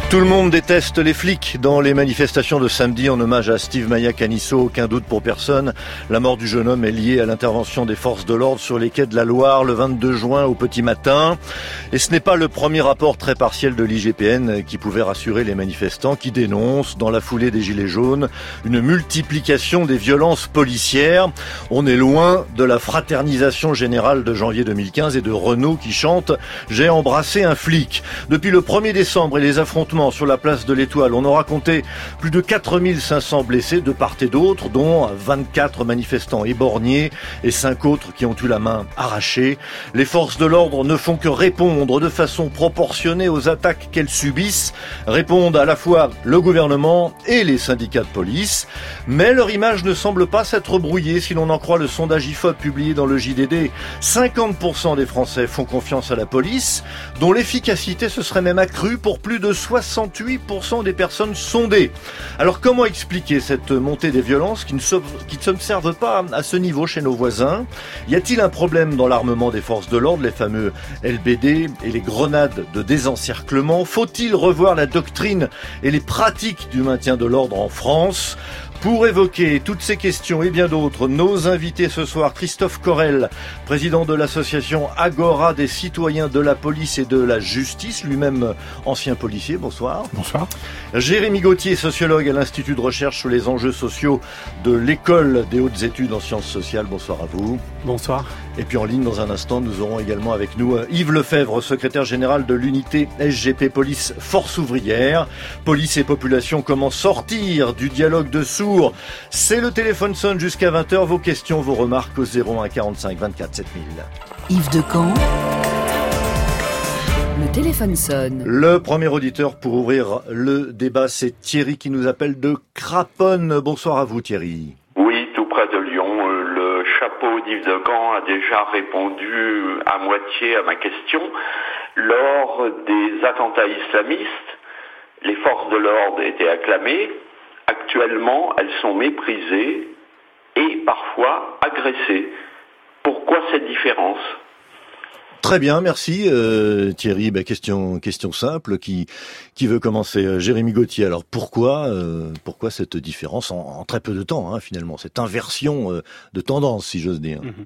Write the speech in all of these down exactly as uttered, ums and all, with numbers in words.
Tout le monde déteste les flics. Dans les manifestations de samedi en hommage à Steve Maia Caniço, aucun doute pour personne, la mort du jeune homme est liée à l'intervention des forces de l'ordre sur les quais de la Loire le vingt-deux juin au petit matin. Et ce n'est pas le premier rapport très partiel de l'I G P N qui pouvait rassurer les manifestants qui dénoncent, dans la foulée des Gilets jaunes, une multiplication des violences policières. On est loin de la fraternisation générale de janvier deux mille quinze et de Renaud qui chante « J'ai embrassé un flic ». Depuis le premier décembre et les affrontements sur la place de l'Étoile, on aura compté plus de quatre mille cinq cents blessés de part et d'autre, dont vingt-quatre manifestants éborgnés et cinq autres qui ont eu la main arrachée. Les forces de l'ordre ne font que répondre de façon proportionnée aux attaques qu'elles subissent, répondent à la fois le gouvernement et les syndicats de police, mais leur image ne semble pas s'être brouillée si l'on en croit le sondage I F O P publié dans le J D D. cinquante pour cent des Français font confiance à la police, dont l'efficacité se serait même accrue pour plus de soixante-huit pour cent des personnes sondées. Alors comment expliquer cette montée des violences qui ne s'observe pas à ce niveau chez nos voisins? Y a-t-il un problème dans l'armement des forces de l'ordre, les fameux L B D et les grenades de désencerclement? Faut-il revoir la doctrine et les pratiques du maintien de l'ordre en France? Pour évoquer toutes ces questions et bien d'autres, nos invités ce soir, Christophe Correl, président de l'association Agora des citoyens de la police et de la justice, lui-même ancien policier, bonsoir. Bonsoir. Jérémy Gauthier, sociologue à l'Institut de recherche sur les enjeux sociaux de l'École des hautes études en sciences sociales, bonsoir à vous. Bonsoir. Et puis en ligne, dans un instant, nous aurons également avec nous Yves Lefebvre, secrétaire général de l'unité S G P Police Force Ouvrière. Police et population, comment sortir du dialogue de sourds? C'est le téléphone sonne jusqu'à vingt heures. Vos questions, vos remarques au zéro un quarante-cinq vingt-quatre sept mille. Yves Decamp. Le téléphone sonne. Le premier auditeur pour ouvrir le débat, c'est Thierry qui nous appelle de Craponne. Bonsoir à vous Thierry. Oui, tout près de Lyon. Le chapeau d'Yves Decamp a déjà répondu à moitié à ma question. Lors des attentats islamistes, les forces de l'ordre étaient acclamées. Actuellement, elles sont méprisées et parfois agressées. Pourquoi cette différence ? Très bien, merci euh, Thierry. Ben, question question simple. Qui qui veut commencer? euh, Jérémy Gauthier. Alors pourquoi euh, pourquoi cette différence en, en très peu de temps hein, finalement, cette inversion euh, de tendance, si j'ose dire. Mmh.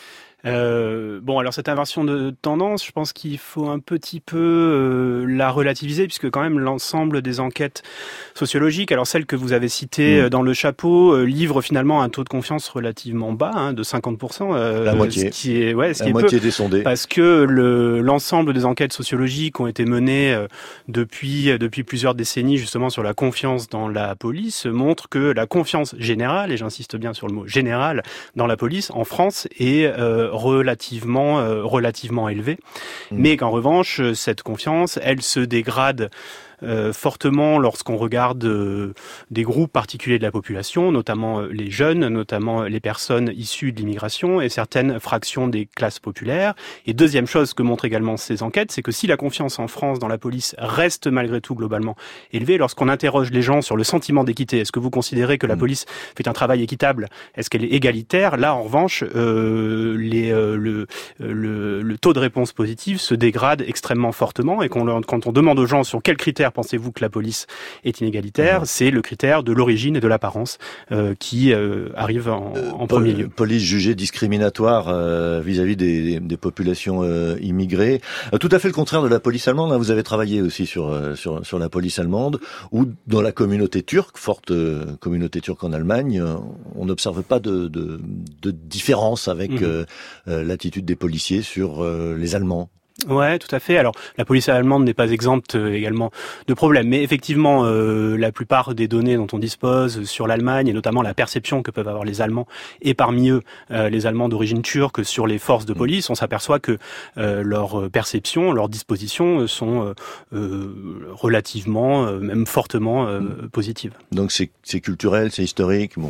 Euh, bon, alors cette inversion de tendance, je pense qu'il faut un petit peu euh, la relativiser, puisque quand même l'ensemble des enquêtes sociologiques, alors celles que vous avez citées mmh. dans le chapeau, euh, livrent finalement un taux de confiance relativement bas, hein, de cinquante pour cent. Euh, la moitié. Ce qui est, ouais, ce la qui est moitié peu, des sondés. Parce que le, l'ensemble des enquêtes sociologiques ont été menées euh, depuis depuis plusieurs décennies justement sur la confiance dans la police, montrent que la confiance générale, et j'insiste bien sur le mot générale, dans la police en France est euh, relativement euh, relativement élevé, mmh. mais qu'en revanche cette confiance elle se dégrade Euh, fortement lorsqu'on regarde euh, des groupes particuliers de la population, notamment euh, les jeunes, notamment les personnes issues de l'immigration et certaines fractions des classes populaires. Et deuxième chose que montrent également ces enquêtes, c'est que si la confiance en France dans la police reste malgré tout globalement élevée, lorsqu'on interroge les gens sur le sentiment d'équité, est-ce que vous considérez que la police fait un travail équitable, est-ce qu'elle est égalitaire, là en revanche euh, les, euh, le, le, le taux de réponse positive se dégrade extrêmement fortement, et qu'on, quand on demande aux gens sur quels critères pensez-vous que la police est inégalitaire, mmh. c'est le critère de l'origine et de l'apparence euh, qui euh, arrive en, en euh, premier lieu. Police jugée discriminatoire euh, vis-à-vis des, des populations euh, immigrées. Euh, tout à fait le contraire de la police allemande. Hein. Vous avez travaillé aussi sur, euh, sur, sur la police allemande, ou dans la communauté turque, forte euh, communauté turque en Allemagne, euh, on n'observe pas de, de, de différence avec mmh. euh, euh, l'attitude des policiers sur euh, les Allemands. Ouais, tout à fait. Alors, la police allemande n'est pas exempte euh, également de problèmes, mais effectivement, euh, la plupart des données dont on dispose sur l'Allemagne, et notamment la perception que peuvent avoir les Allemands, et parmi eux euh, les Allemands d'origine turque sur les forces de police, on s'aperçoit que euh, leurs perceptions, leurs dispositions sont euh, euh, relativement, euh, même fortement euh, positives. Donc c'est, c'est culturel, c'est historique, bon.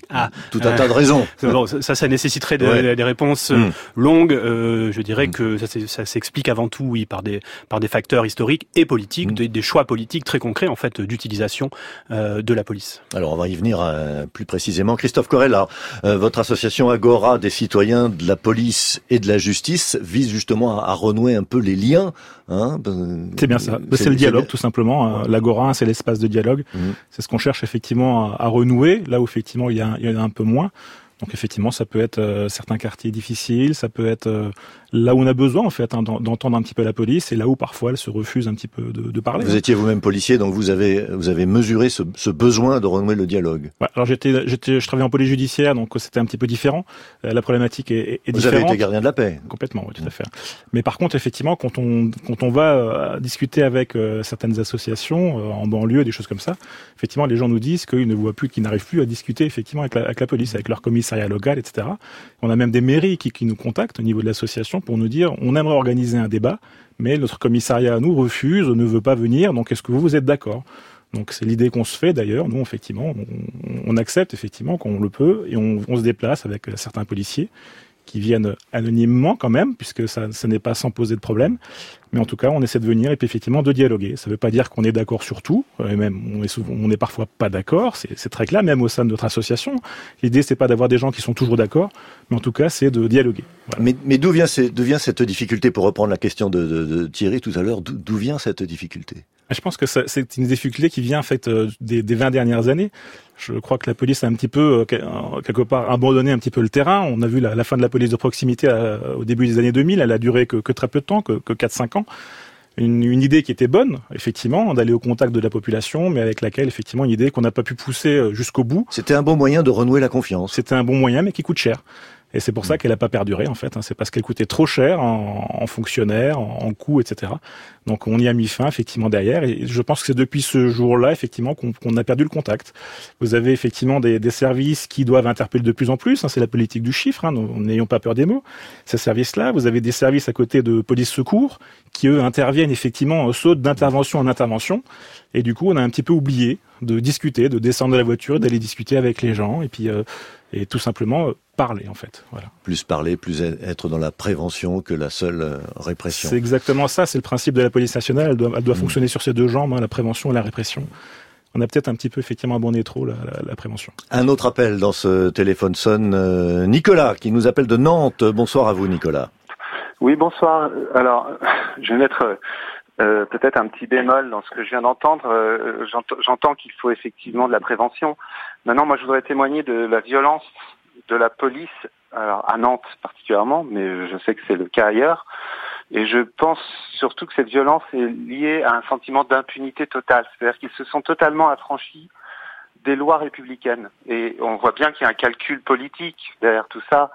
Ah, tout un euh, tas de raisons. Bon, ça, ça nécessiterait des, ouais. des réponses mmh. longues. Euh, je dirais mmh. que ça, ça s'explique avant tout, oui, par des par des facteurs historiques et politiques, mmh. des, des choix politiques très concrets en fait d'utilisation euh, de la police. Alors on va y venir euh, plus précisément. Christophe Corella, euh, votre association Agora des citoyens de la police et de la justice vise justement à, à renouer un peu les liens. Hein, c'est bien ça. C'est, c'est le dialogue tout simplement. Ouais. L'Agora, c'est l'espace de dialogue. Mmh. C'est ce qu'on cherche effectivement à, à renouer. Là où effectivement il y a, il y en a un peu moins. Donc effectivement, ça peut être euh, certains quartiers difficiles, ça peut être euh, là où on a besoin en fait hein, d'entendre un petit peu la police, et là où parfois elle se refuse un petit peu de, de parler. Vous hein. étiez vous-même policier, donc vous avez vous avez mesuré ce, ce besoin de renouer le dialogue. Ouais, alors j'étais j'étais je travaillais en police judiciaire, donc c'était un petit peu différent. Euh, la problématique est, est, est vous différente. Vous avez été gardien de la paix. Complètement, oui, tout à fait. Mais par contre, effectivement, quand on quand on va euh, discuter avec euh, certaines associations euh, en banlieue, des choses comme ça, effectivement, les gens nous disent qu'ils ne voient plus, qu'ils n'arrivent plus à discuter effectivement avec la, avec la police, avec leur commissariat local, et cetera. On a même des mairies qui, qui nous contactent au niveau de l'association pour nous dire on aimerait organiser un débat, mais notre commissariat à nous refuse, ne veut pas venir, donc est-ce que vous, vous êtes d'accord ? Donc c'est l'idée qu'on se fait d'ailleurs, nous effectivement, on, on accepte effectivement qu'on le peut, et on, on se déplace avec certains policiers qui viennent anonymement quand même, puisque ça, ça n'est pas sans poser de problème. Mais en tout cas, on essaie de venir et puis effectivement de dialoguer. Ça ne veut pas dire qu'on est d'accord sur tout, et même on est, souvent, on est parfois pas d'accord, c'est, c'est très clair, même au sein de notre association. L'idée, c'est pas d'avoir des gens qui sont toujours d'accord, mais en tout cas, c'est de dialoguer. Voilà. Mais, mais d'où vient, d'où vient cette difficulté, pour reprendre la question de, de, de Thierry tout à l'heure, d'où, d'où vient cette difficulté ? Je pense que ça, c'est une difficulté qui vient en fait euh, des, des vingt dernières années. Je crois que la police a un petit peu, euh, quelque part, abandonné un petit peu le terrain. On a vu la, la fin de la police de proximité à, au début des années deux mille. Elle a duré que, que très peu de temps, que, que quatre cinq ans. Une, une idée qui était bonne, effectivement, d'aller au contact de la population, mais avec laquelle, effectivement, une idée qu'on n'a pas pu pousser jusqu'au bout. C'était un bon moyen de renouer la confiance. C'était un bon moyen, mais qui coûte cher. Et c'est pour ça qu'elle n'a pas perduré, en fait. C'est parce qu'elle coûtait trop cher en, en fonctionnaires, en, en coûts, et cetera. Donc on y a mis fin, effectivement, derrière. Et je pense que c'est depuis ce jour-là, effectivement, qu'on, qu'on a perdu le contact. Vous avez effectivement des, des services qui doivent interpeller de plus en plus. Hein, c'est la politique du chiffre, hein, n'ayons pas peur des mots. Ces services-là, vous avez des services à côté de police secours qui, eux, interviennent, effectivement, sautent d'intervention en intervention. Et du coup, on a un petit peu oublié de discuter, de descendre de la voiture, d'aller discuter avec les gens. Et puis... Euh, et tout simplement euh, parler, en fait. Voilà. Plus parler, plus être dans la prévention que la seule euh, répression. C'est exactement ça, c'est le principe de la police nationale. Elle doit, elle doit mmh. fonctionner sur ces deux jambes, hein, la prévention et la répression. On a peut-être un petit peu effectivement abandonné trop la, la, la prévention. Un autre appel dans ce téléphone sonne. Euh, Nicolas, qui nous appelle de Nantes. Bonsoir à vous, Nicolas. Oui, bonsoir. Alors, je vais mettre... Euh, peut-être un petit bémol dans ce que je viens d'entendre. Euh, j'entends, j'entends qu'il faut effectivement de la prévention. Maintenant, moi, je voudrais témoigner de la violence de la police, alors à Nantes particulièrement, mais je sais que c'est le cas ailleurs. Et je pense surtout que cette violence est liée à un sentiment d'impunité totale. C'est-à-dire qu'ils se sont totalement affranchis des lois républicaines. Et on voit bien qu'il y a un calcul politique derrière tout ça.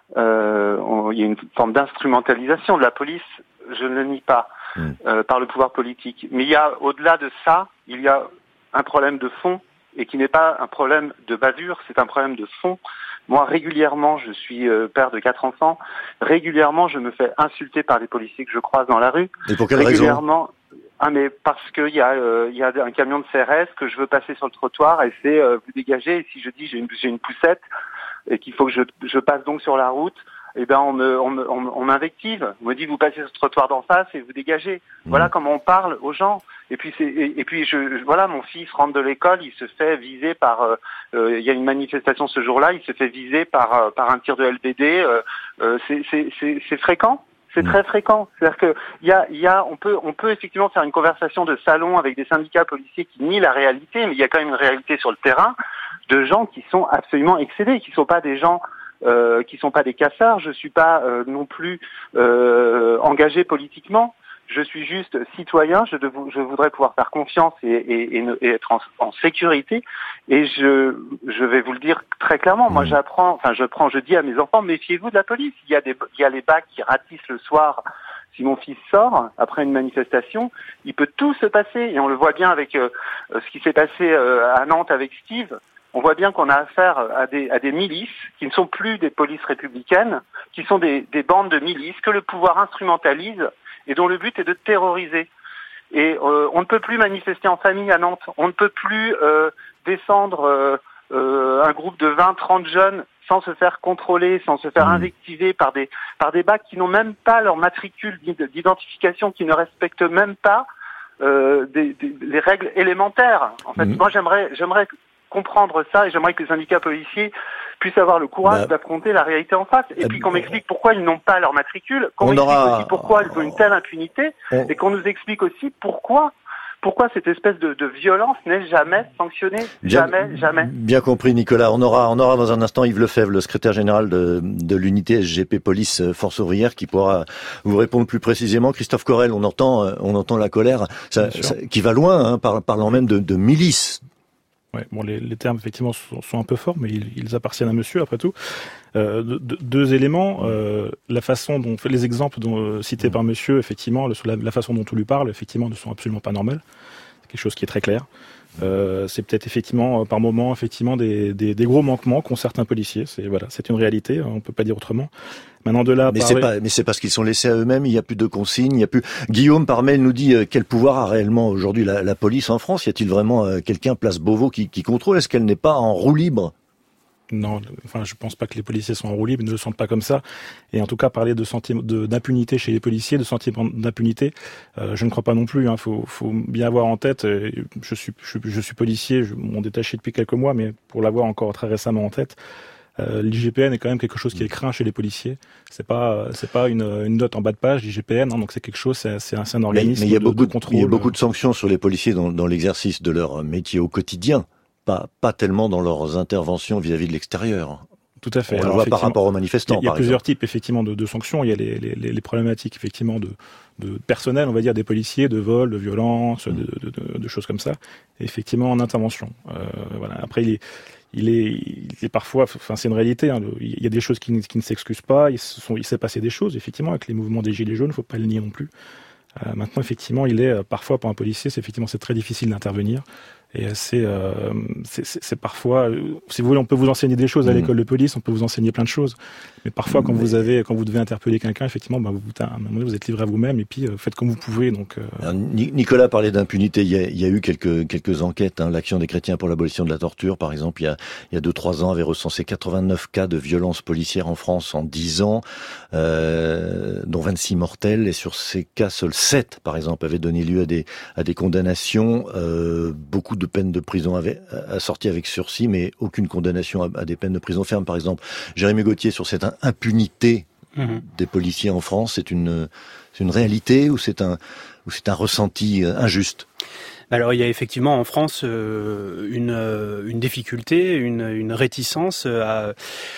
Euh, on, il y a une forme d'instrumentalisation de la police, je ne le nie pas. Euh, par le pouvoir politique. Mais il y a, au-delà de ça, il y a un problème de fond, et qui n'est pas un problème de bavure, c'est un problème de fond. Moi, régulièrement, je suis euh, père de quatre enfants, régulièrement, je me fais insulter par des policiers que je croise dans la rue. Et pour quelle régulièrement, raison ? Ah, mais parce qu'il y a, euh, il y a un camion de C R S que je veux passer sur le trottoir, et c'est euh, vous dégagez, et si je dis j'ai une, j'ai une poussette, et qu'il faut que je, je passe donc sur la route, eh ben on me, on me, on m'invective. On me dit vous passez sur le trottoir d'en face et vous dégagez. Mmh. Voilà comment on parle aux gens. Et puis c'est, et, et puis je, je, voilà, mon fils rentre de l'école, il se fait viser par. Euh, euh, il y a une manifestation ce jour-là, il se fait viser par euh, par un tir de L B D. Euh, euh, c'est, c'est, c'est, c'est fréquent. C'est mmh. très fréquent. C'est-à-dire que il y a, il y a, on peut, on peut effectivement faire une conversation de salon avec des syndicats policiers qui nient la réalité, mais il y a quand même une réalité sur le terrain de gens qui sont absolument excédés, qui sont pas des gens. Euh, qui sont pas des casseurs, je suis pas euh, non plus euh, engagé politiquement, je suis juste citoyen, je, dev- je voudrais pouvoir faire confiance et, et, et, et être en, en sécurité, et je, je vais vous le dire très clairement, moi j'apprends, enfin je prends, je dis à mes enfants, méfiez-vous de la police, il y a des, il y a les bacs qui ratissent le soir. Si mon fils sort après une manifestation, il peut tout se passer, et on le voit bien avec euh, ce qui s'est passé euh, à Nantes avec Steve. On voit bien qu'on a affaire à des, à des milices qui ne sont plus des polices républicaines, qui sont des, des bandes de milices que le pouvoir instrumentalise et dont le but est de terroriser. Et euh, on ne peut plus manifester en famille à Nantes, on ne peut plus euh, descendre euh, euh, un groupe de vingt trente jeunes sans se faire contrôler, sans se faire mmh. invectiver par des par des bacs qui n'ont même pas leur matricule d'identification, qui ne respectent même pas euh, des, des, les règles élémentaires. En fait, mmh. moi j'aimerais j'aimerais comprendre ça et j'aimerais que les syndicats policiers puissent avoir le courage bah, d'affronter la réalité en face et euh, puis qu'on m'explique pourquoi ils n'ont pas leur matricule, qu'on m'explique aura... aussi pourquoi ils ont une telle impunité on... et qu'on nous explique aussi pourquoi Pourquoi cette espèce de, de violence n'est jamais sanctionnée? Bien, jamais, jamais. Bien compris, Nicolas. On aura, on aura dans un instant Yves Lefebvre, le secrétaire général de, de l'unité S G P Police Force Ouvrière, qui pourra vous répondre plus précisément. Christophe Correl, on entend, on entend la colère, ça, ça, qui va loin, hein, par, parlant même de, de milices. Ouais, bon, les, les termes effectivement sont, sont un peu forts, mais ils, ils appartiennent à monsieur après tout. Euh, de, de, deux éléments, euh, la façon dont les exemples dont, euh, cités mmh. par monsieur, effectivement, le, la, la façon dont on lui parle, effectivement, ne sont absolument pas normales. C'est quelque chose qui est très clair. Euh, c'est peut-être effectivement par moment effectivement des, des, des gros manquements qu'ont certains policiers. C'est voilà, c'est une réalité. On peut pas dire autrement. Maintenant de là, mais parler... c'est pas, mais c'est parce qu'ils sont laissés à eux-mêmes. Il y a plus de consignes. Il y a plus. Guillaume par mail nous dit euh, quel pouvoir a réellement aujourd'hui la, la police en France. Y a-t-il vraiment euh, quelqu'un place Beauvau qui, qui contrôle? Est-ce qu'elle n'est pas en roue libre? Non, enfin, je pense pas que les policiers sont en roue libre, ils ne le sentent pas comme ça. Et en tout cas, parler de sentiment de, d'impunité chez les policiers, de sentiment d'impunité, euh, je ne crois pas non plus. Hein. Faut, faut bien avoir en tête. Euh, je suis, je, je suis policier, je m'en détaché depuis quelques mois, mais pour l'avoir encore très récemment en tête, euh, l'I G P N est quand même quelque chose qui est craint chez les policiers. C'est pas, c'est pas une, une note en bas de page l'I G P N. Hein, donc c'est quelque chose, c'est, c'est un, c'est un organisme. Mais, mais il y a de, beaucoup de contrôle. Il y a beaucoup de sanctions sur les policiers dans, dans l'exercice de leur métier au quotidien. Pas, pas tellement dans leurs interventions vis-à-vis de l'extérieur. Tout à fait. On le voit par rapport aux manifestants. Il y a, il y a par plusieurs exemple. types effectivement de, de sanctions. Il y a les, les, les problématiques effectivement de, de personnel, on va dire des policiers, de vol, de violence, mmh. de, de, de, de choses comme ça. Et effectivement en intervention. Euh, voilà. Après il est, il est, il est parfois, enfin c'est une réalité. Hein, il y a des choses qui, qui ne s'excusent pas. Il, se sont, il s'est passé des choses effectivement avec les mouvements des gilets jaunes. Faut pas le nier non plus. Euh, maintenant effectivement il est parfois pour un policier, c'est effectivement c'est très difficile d'intervenir. Et c'est, euh, c'est, c'est, c'est parfois, si vous voulez, on peut vous enseigner des choses à l'école de police, on peut vous enseigner plein de choses. Mais parfois, quand mais... vous avez, quand vous devez interpeller quelqu'un, effectivement, ben vous, à un moment donné, vous êtes livré à vous-même et puis euh, faites comme vous pouvez. Donc, euh... Alors, Nicolas parlait d'impunité. Il y a, il y a eu quelques quelques enquêtes. Hein. L'Action des chrétiens pour l'abolition de la torture, par exemple, il y a il y a deux trois ans, avait recensé quatre-vingt-neuf cas de violences policières en France en dix ans, euh, dont vingt-six mortels. Et sur ces cas, seuls sept, par exemple, avaient donné lieu à des à des condamnations. Euh, beaucoup de peines de prison avait assorties avec sursis, mais aucune condamnation à, à des peines de prison ferme, par exemple. Jérémy Gauthier, sur cette impunité mmh. des policiers en France, c'est une, c'est une réalité ou c'est un, ou c'est un ressenti injuste? Alors il y a effectivement en France euh, une, une difficulté, une, une réticence à...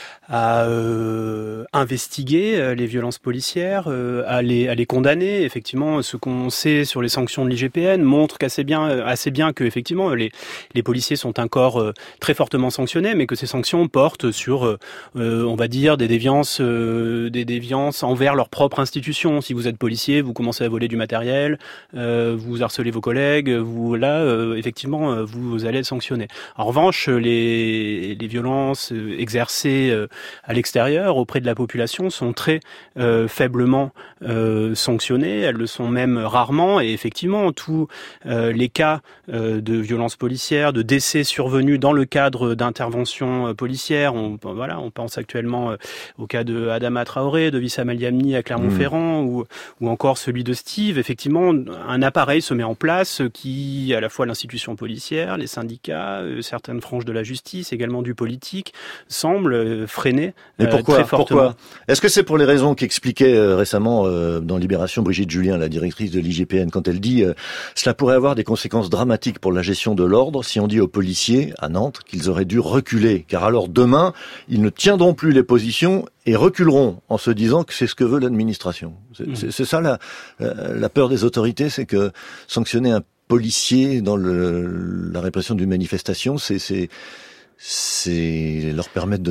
à euh, investiguer les violences policières, euh, à, les, à les condamner. Effectivement, ce qu'on sait sur les sanctions de l'I G P N montre qu'assez bien, assez bien que effectivement les, les policiers sont un corps euh, très fortement sanctionné, mais que ces sanctions portent sur, euh, on va dire, des déviances, euh, des déviances envers leur propre institution. Si vous êtes policier, vous commencez à voler du matériel, euh, vous harcelez vos collègues, vous là, euh, effectivement, vous allez être sanctionné. En revanche, les, les violences exercées euh, à l'extérieur, auprès de la population, sont très euh, faiblement euh, sanctionnées. Elles le sont même rarement. Et effectivement, tous euh, les cas euh, de violences policières, de décès survenus dans le cadre d'interventions euh, policières, on, voilà, on pense actuellement euh, au cas de Adama Traoré, de Wissam El Yamni à Clermont-Ferrand, mmh. ou, ou encore celui de Steve. Effectivement, un appareil se met en place qui, à la fois l'institution policière, les syndicats, euh, certaines franges de la justice, également du politique, semblent euh, freiner Mais pourquoi, euh, très fortement. Pourquoi Est-ce que c'est pour les raisons qu'expliquait euh, récemment euh, dans Libération Brigitte Julien, la directrice de l'I G P N, quand elle dit euh, « Cela pourrait avoir des conséquences dramatiques pour la gestion de l'ordre si on dit aux policiers, à Nantes, qu'ils auraient dû reculer, car alors demain, ils ne tiendront plus les positions et reculeront en se disant que c'est ce que veut l'administration. » C'est, mmh. c'est, c'est ça la, la peur des autorités, c'est que sanctionner un policier dans le, la répression d'une manifestation, c'est... c'est c'est leur permettre de,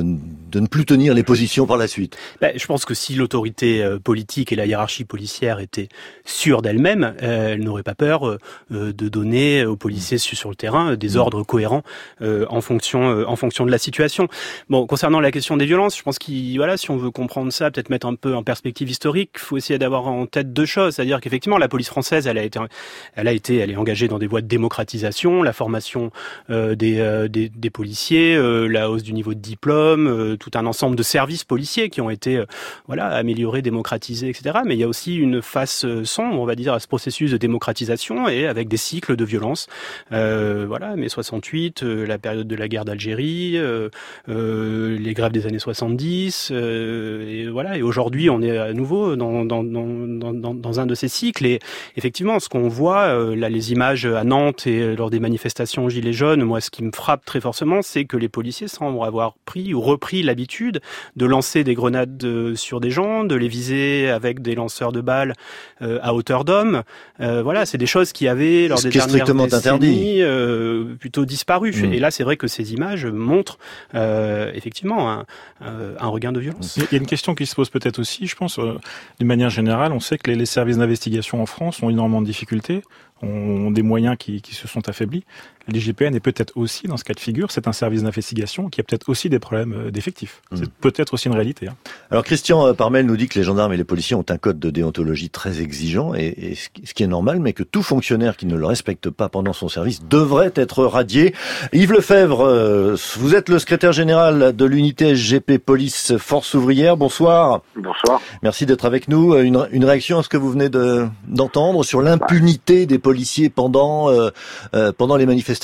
de ne plus tenir les positions par la suite. Ben, je pense que si l'autorité euh, politique et la hiérarchie policière étaient sûres d'elles-mêmes, euh, elles n'auraient pas peur euh, de donner aux policiers mmh. sur le terrain des ordres cohérents euh, en fonction euh, en fonction de la situation. Bon, concernant la question des violences, je pense qu'il voilà, si on veut comprendre ça, peut-être mettre un peu en perspective historique, il faut essayer d'avoir en tête deux choses, c'est-à-dire qu'effectivement la police française, elle a été elle a été elle est engagée dans des voies de démocratisation, la formation euh, des, euh, des des policiers, euh, la hausse du niveau de diplôme, euh, tout un ensemble de services policiers qui ont été euh, voilà améliorés, démocratisés, et cetera. Mais il y a aussi une face sombre, on va dire, à ce processus de démocratisation et avec des cycles de violence. Euh, voilà, mai soixante-huit, euh, la période de la guerre d'Algérie, euh, euh, les grèves des années soixante-dix, euh, et voilà. Et aujourd'hui, on est à nouveau dans dans dans dans, dans un de ces cycles. Et effectivement, ce qu'on voit euh, là, les images à Nantes et euh, lors des manifestations gilets jaunes, moi, ce qui me frappe très forcément, c'est que les policiers semblent avoir pris ou repris l'habitude de lancer des grenades euh, sur des gens, de les viser avec des lanceurs de balles euh, à hauteur d'homme. Euh, voilà, c'est des choses qui avaient lors ce des qui dernières strictement décennies euh, plutôt disparu. Mmh. Et là, c'est vrai que ces images montrent euh, effectivement un, un regain de violence. Il y a une question qui se pose peut-être aussi, je pense, euh, d'une manière générale. On sait que les, les services d'investigation en France ont énormément de difficultés, ont des moyens qui, qui se sont affaiblis. L'I G P N est peut-être aussi, dans ce cas de figure, c'est un service d'investigation qui a peut-être aussi des problèmes d'effectifs. Mmh. C'est peut-être aussi une réalité. Hein. Alors Christian Parmel nous dit que les gendarmes et les policiers ont un code de déontologie très exigeant, et, et ce qui est normal, mais que tout fonctionnaire qui ne le respecte pas pendant son service devrait être radié. Yves Lefebvre, vous êtes le secrétaire général de l'unité S G P Police Force Ouvrière. Bonsoir. Bonsoir. Merci d'être avec nous. Une, une réaction à ce que vous venez de, d'entendre sur l'impunité des policiers pendant, euh, euh, pendant les manifestations.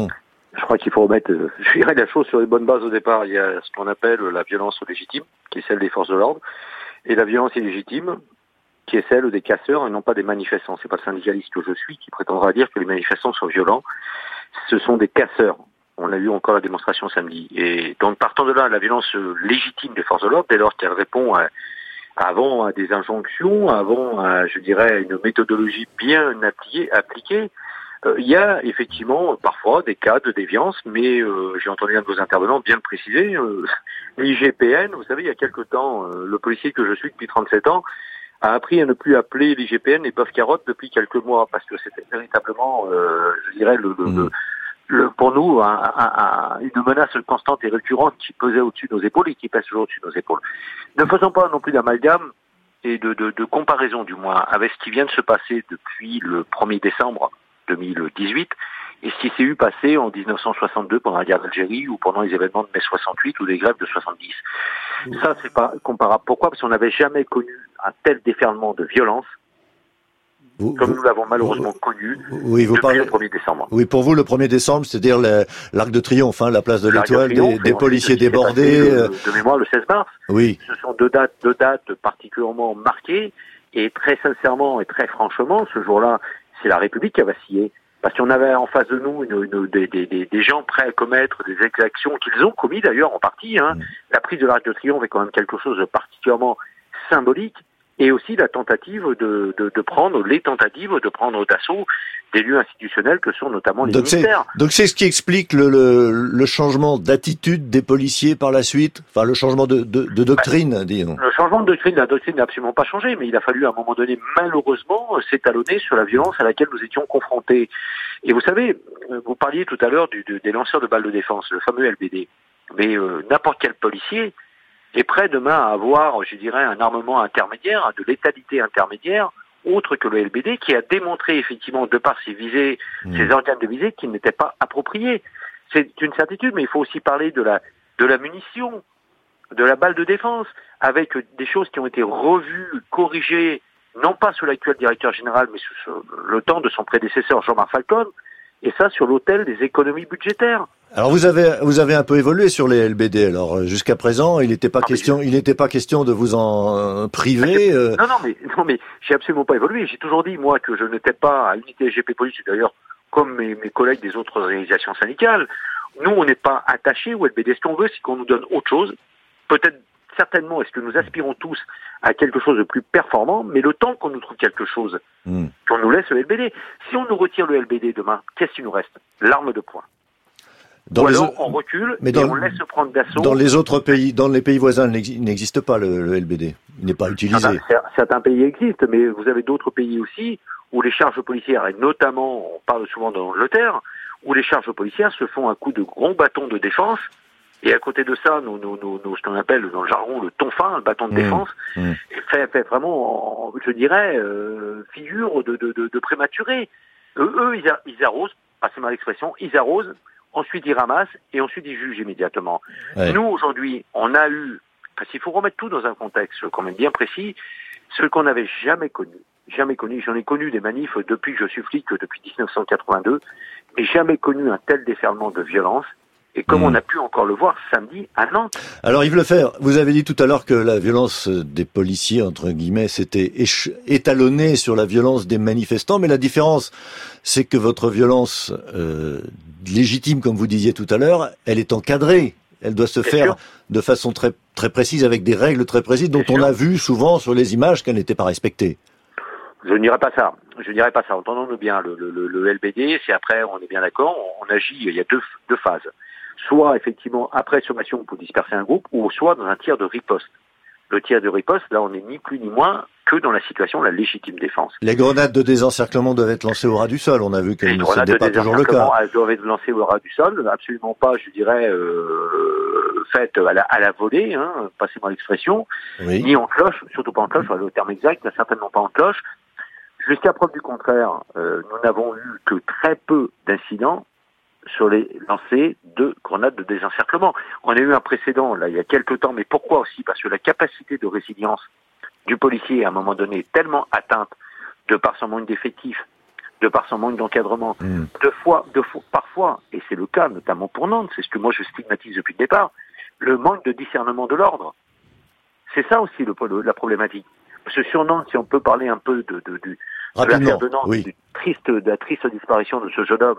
Je crois qu'il faut remettre, euh, je dirais, la chose sur les bonnes bases au départ. Il y a ce qu'on appelle la violence légitime, qui est celle des forces de l'ordre, et la violence illégitime, qui est celle des casseurs et non pas des manifestants. C'est pas le syndicaliste que je suis qui prétendra dire que les manifestants sont violents. Ce sont des casseurs. On a eu encore la démonstration samedi. Et donc, partant de là, la violence légitime des forces de l'ordre, dès lors qu'elle répond à, avant à des injonctions, avant à, je dirais, une méthodologie bien appliquée, appliquée, il y a effectivement parfois des cas de déviance, mais euh, j'ai entendu un de vos intervenants bien le préciser. Euh, L'I G P N, vous savez, il y a quelque temps, euh, le policier que je suis depuis trente-sept ans a appris à ne plus appeler l'I G P N les bœufs carottes depuis quelques mois, parce que c'était véritablement, euh, je dirais, le, le, mmh. le, le pour nous, un, un, un, une menace constante et récurrente qui pesait au-dessus de nos épaules et qui pèse toujours au-dessus de nos épaules. Ne faisons pas non plus d'amalgame et de, de, de comparaison, du moins, avec ce qui vient de se passer depuis le premier décembre deux mille dix-huit, et ce qui s'est eu passé en dix-neuf cent soixante-deux pendant la guerre d'Algérie ou pendant les événements de mai soixante-huit ou des grèves de soixante-dix. Mmh. Ça, c'est pas comparable. Pourquoi ? Parce qu'on n'avait jamais connu un tel déferlement de violence vous, comme vous, nous l'avons malheureusement vous, connu oui, vous depuis parlez, le premier décembre. Oui, pour vous, le premier décembre, c'est-à-dire le, l'Arc de Triomphe, hein, la place de l'Étoile, des, des policiers débordés. Le, de mémoire, le seize mars. Oui. Ce sont deux dates, deux dates particulièrement marquées, et très sincèrement et très franchement, ce jour-là, c'est la République qui a vacillé. Parce qu'on avait en face de nous une, une, des, des, des gens prêts à commettre des exactions qu'ils ont commis d'ailleurs en partie. Hein. Mmh. La prise de l'Arc de Triomphe est quand même quelque chose de particulièrement symbolique. Et aussi la tentative de, de, de prendre, les tentatives de prendre d'assaut des lieux institutionnels que sont notamment les donc ministères. C'est, donc c'est ce qui explique le, le, le changement d'attitude des policiers par la suite, enfin le changement de, de, de doctrine, bah, disons. Le changement de doctrine, la doctrine n'a absolument pas changé, mais il a fallu à un moment donné, malheureusement, s'étalonner sur la violence à laquelle nous étions confrontés. Et vous savez, vous parliez tout à l'heure du, du, des lanceurs de balles de défense, le fameux L B D. Mais euh, n'importe quel policier est prêt demain à avoir, je dirais, un armement intermédiaire, de létalité intermédiaire, autre que le L B D, qui a démontré effectivement, de par ses visées, mmh. ses organes de visée, qu'il n'était pas approprié. C'est une certitude, mais il faut aussi parler de la, de la munition, de la balle de défense, avec des choses qui ont été revues, corrigées, non pas sous l'actuel directeur général, mais sous le temps de son prédécesseur Jean-Marc Falcon, et ça sur l'autel des économies budgétaires. Alors vous avez vous avez un peu évolué sur les L B D. Alors jusqu'à présent, il n'était pas non, question, je... il n'était pas question de vous en priver. Euh... Non non mais non mais j'ai absolument pas évolué. J'ai toujours dit moi que je n'étais pas à l'unité S G P Police, d'ailleurs comme mes, mes collègues des autres organisations syndicales. Nous on n'est pas attachés au L B D. Ce qu'on veut, c'est qu'on nous donne autre chose. Peut-être certainement, est-ce que nous aspirons tous à quelque chose de plus performant, mais le temps qu'on nous trouve quelque chose, mmh. qu'on nous laisse le L B D. Si on nous retire le L B D demain, qu'est-ce qui nous reste ? L'arme de poing. Dans Ou les alors o... on recule mais et dans, on laisse prendre d'assaut. Dans les autres pays, dans les pays voisins, il n'existe pas le, le L B D. Il n'est pas utilisé. Certains, certains pays existent, mais vous avez d'autres pays aussi où les charges policières, et notamment, on parle souvent de l'Angleterre, où les charges policières se font un coup de gros bâton de défense. Et à côté de ça, nous, nous, nous, nous ce qu'on appelle dans le jargon le tonfin, le bâton de mmh, défense, mmh. Fait, fait vraiment, je dirais, euh, figure de, de, de, de prématuré. Eux, eux ils, a, ils arrosent, passez-moi l'expression, ils arrosent, ensuite ils ramassent et ensuite ils jugent immédiatement. Ouais. Nous, aujourd'hui, on a eu, parce qu'il faut remettre tout dans un contexte quand même bien précis, ce qu'on n'avait jamais connu. Jamais connu. J'en ai connu des manifs depuis que je suis flic, depuis dix-neuf cent quatre-vingt-deux, mais jamais connu un tel déferlement de violence. Et comme mmh. on a pu encore le voir samedi à Nantes. Alors Yves Lefebvre, vous avez dit tout à l'heure que la violence des policiers, entre guillemets, s'était éch- étalonnée sur la violence des manifestants, mais la différence, c'est que votre violence euh, légitime, comme vous disiez tout à l'heure, elle est encadrée. Elle doit se Bien faire sûr. de façon très très précise, avec des règles très précises, dont Bien on sûr. a vu souvent sur les images qu'elles n'étaient pas respectées. Je ne dirais pas ça. Je ne dirais pas ça. Entendons-nous bien. Le, le, le L B D, c'est après, on est bien d'accord, on, on agit, il y a deux, deux phases. Soit effectivement après sommation pour disperser un groupe, ou soit dans un tir de riposte. Le tir de riposte, là on n'est ni plus ni moins que dans la situation de la légitime défense. Les grenades de désencerclement doivent être lancées au ras du sol, on a vu que ce n'était pas toujours le cas. Elles doivent être lancées au ras du sol, absolument pas, je dirais, euh, faites à la, à la volée, hein, passez-moi l'expression, oui. Ni en cloche, surtout pas en cloche, le terme exact, là, certainement pas en cloche. Jusqu'à preuve du contraire, euh, nous n'avons eu que très peu d'incidents sur les lancers de grenades de désencerclement. On a eu un précédent, là, il y a quelques temps, mais pourquoi aussi? Parce que la capacité de résilience du policier, à un moment donné, est tellement atteinte, de par son manque d'effectifs, de par son manque d'encadrement, mmh. de fois, de fois, parfois, et c'est le cas notamment pour Nantes, c'est ce que moi je stigmatise depuis le départ, le manque de discernement de l'ordre. C'est ça aussi le, le, la problématique. Parce que sur Nantes, si on peut parler un peu de, de, de, de l'affaire de Nantes, oui. du triste, de la triste disparition de ce jeune homme,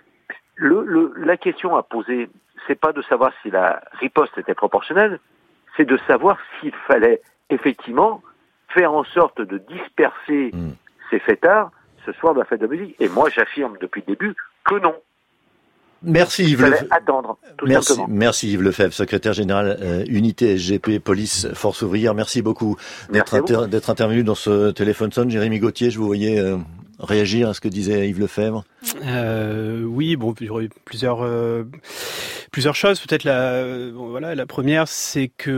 Le, le, la question à poser, c'est pas de savoir si la riposte était proportionnelle, c'est de savoir s'il fallait effectivement faire en sorte de disperser mmh. ces fêtards ce soir de la fête de la musique. Et moi, j'affirme depuis le début que non. Merci Yves Lefebvre. Attendre, tout merci, simplement. Merci Yves Lefebvre, secrétaire général euh, Unité S G P Police Force Ouvrière. Merci beaucoup d'être, inter- d'être intervenu dans ce téléphone sonne. Jérémy Gauthier, je vous voyais euh, réagir à ce que disait Yves Lefebvre. Euh, oui, bon, il y aurait plusieurs euh, plusieurs choses. Peut-être la bon, voilà, la première, c'est que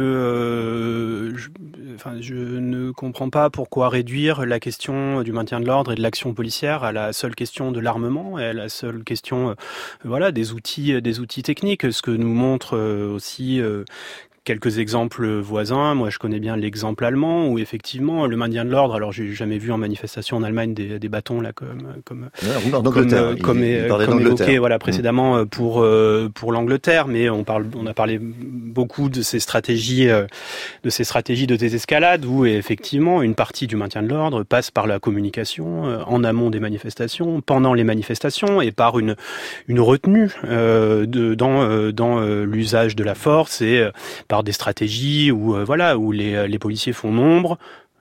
euh, je, enfin, je ne comprends pas pourquoi réduire la question du maintien de l'ordre et de l'action policière à la seule question de l'armement et à la seule question, euh, voilà, des outils, des outils techniques. Ce que nous montre euh, aussi. Euh, Quelques exemples voisins. Moi, je connais bien l'exemple allemand où effectivement le maintien de l'ordre. Alors, j'ai jamais vu en manifestation en Allemagne des, des bâtons là comme comme ouais, comme, comme, il, il comme évoqué voilà précédemment mmh. pour pour l'Angleterre. Mais on parle, on a parlé beaucoup de ces stratégies de ces stratégies de désescalade où effectivement une partie du maintien de l'ordre passe par la communication en amont des manifestations, pendant les manifestations et par une une retenue euh, de dans dans l'usage de la force et par des stratégies où euh, voilà où les les policiers font nombre,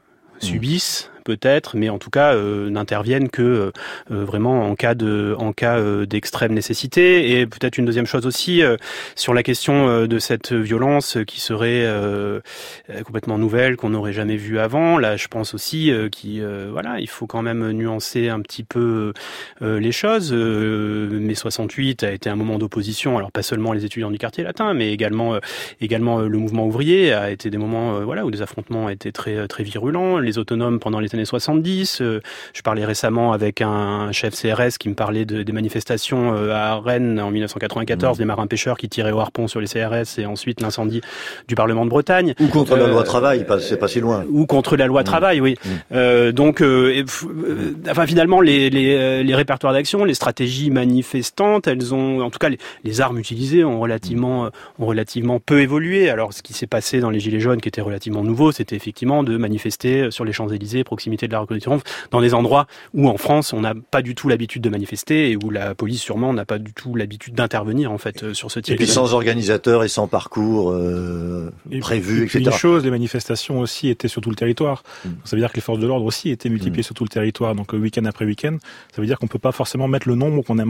subissent peut-être, mais en tout cas euh, n'interviennent que euh, vraiment en cas de en cas euh, d'extrême nécessité. Et peut-être une deuxième chose aussi euh, sur la question euh, de cette violence qui serait euh, complètement nouvelle, qu'on n'aurait jamais vue avant. Là, je pense aussi euh, qu'il euh, voilà, il faut quand même nuancer un petit peu euh, les choses. Euh, mai soixante-huit a été un moment d'opposition. Alors pas seulement les étudiants du quartier latin, mais également euh, également euh, le mouvement ouvrier a été des moments euh, voilà où des affrontements étaient très très virulents. Les autonomes pendant les années soixante-dix. Euh, je parlais récemment avec un chef C R S qui me parlait de, des manifestations euh, à Rennes en dix-neuf cent quatre-vingt-quatorze, mmh. des marins-pêcheurs qui tiraient au harpon sur les C R S et ensuite l'incendie du Parlement de Bretagne. Ou contre euh, la loi travail, pas, c'est pas si loin. Ou contre la loi mmh. travail, oui. Mmh. Euh, donc, euh, et, euh, enfin, finalement, les, les, les répertoires d'action, les stratégies manifestantes, elles ont, en tout cas, les, les armes utilisées ont relativement, mmh. ont relativement peu évolué. Alors, ce qui s'est passé dans les Gilets jaunes, qui était relativement nouveau, c'était effectivement de manifester sur les Champs-Élysées, proximité de la Arc de Triomphe, dans des endroits où en France on n'a pas du tout l'habitude de manifester et où la police sûrement n'a pas du tout l'habitude d'intervenir en fait sur ce type. Et puis sans organisateurs et sans parcours euh, et prévu, et et cetera. Une chose, les manifestations aussi étaient sur tout le territoire. Mmh. Ça veut dire que les forces de l'ordre aussi étaient multipliées mmh. sur tout le territoire, donc week-end après week-end. Ça veut dire qu'on peut pas forcément mettre le nombre qu'on aimerait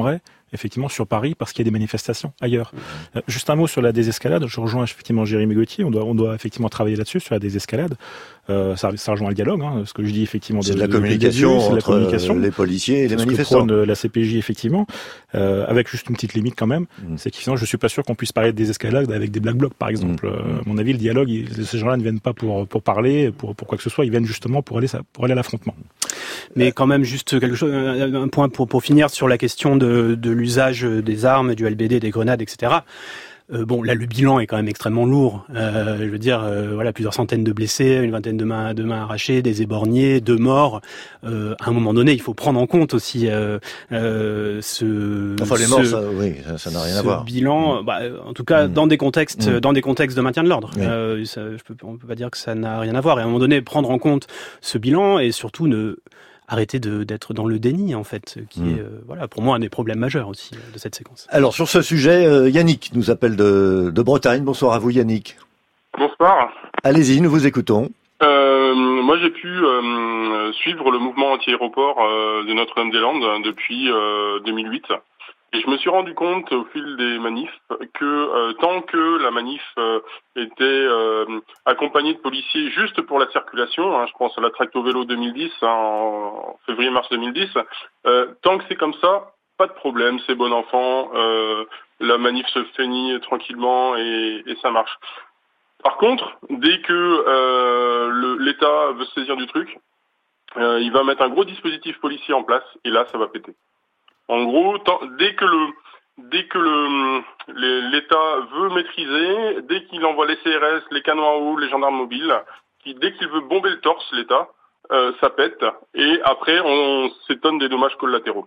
effectivement sur Paris parce qu'il y a des manifestations ailleurs. Mmh. Euh, juste un mot sur la désescalade. Je rejoins effectivement Jérémy Gauthier. On doit, on doit effectivement travailler là-dessus sur la désescalade. Euh, ça, ça rejoint le dialogue. Hein, ce que je dis effectivement. C'est de, de la de, communication de, de, de, entre la communication. les policiers et les manifestants. Ce que prône la C P J effectivement, euh, avec juste une petite limite quand même, mmh. c'est qu'effectivement je suis pas sûr qu'on puisse parler de désescalade avec des black blocs par exemple. Mmh. Euh, à mon avis, le dialogue, il, ces gens-là ne viennent pas pour pour parler, pour pour quoi que ce soit. Ils viennent justement pour aller pour aller à l'affrontement. Mais quand même juste quelque chose, un point pour pour finir sur la question de de l'usage des armes, du L B D, des grenades, et cetera. Euh, bon, là, le bilan est quand même extrêmement lourd. Euh, je veux dire, euh, voilà, plusieurs centaines de blessés, une vingtaine de mains, de mains arrachées, des éborgnés, deux morts. Euh, à un moment donné, il faut prendre en compte aussi euh, euh, ce. Enfin, les morts, ce, ça, oui, ça, ça n'a rien à voir. Bilan, bah, en tout cas, mmh. dans des contextes, mmh. dans des contextes de maintien de l'ordre. Oui. Euh, ça, je peux, on peut pas dire que ça n'a rien à voir. Et à un moment donné, prendre en compte ce bilan et surtout ne arrêter de, d'être dans le déni, en fait, qui mmh. est, euh, voilà, pour moi, un des problèmes majeurs aussi de cette séquence. Alors, sur ce sujet, euh, Yannick nous appelle de, de Bretagne. Bonsoir à vous, Yannick. Bonsoir. Allez-y, nous vous écoutons. Euh, moi, j'ai pu euh, suivre le mouvement anti-aéroport euh, de Notre-Dame-des-Landes depuis euh, deux mille huit. Et je me suis rendu compte au fil des manifs que euh, tant que la manif euh, était euh, accompagnée de policiers juste pour la circulation, hein, je pense à la Tracto Vélo deux mille dix, hein, en février-mars deux mille dix, euh, tant que c'est comme ça, pas de problème, c'est bon enfant, euh, la manif se finit tranquillement et, et ça marche. Par contre, dès que euh, le, l'État veut se saisir du truc, euh, il va mettre un gros dispositif policier en place et là, ça va péter. En gros, tant, dès que le dès que le les, l'État veut maîtriser, dès qu'il envoie les C R S, les canons à eau, les gendarmes mobiles, qui dès qu'il veut bomber le torse, l'État, euh, ça pète. Et après, on s'étonne des dommages collatéraux.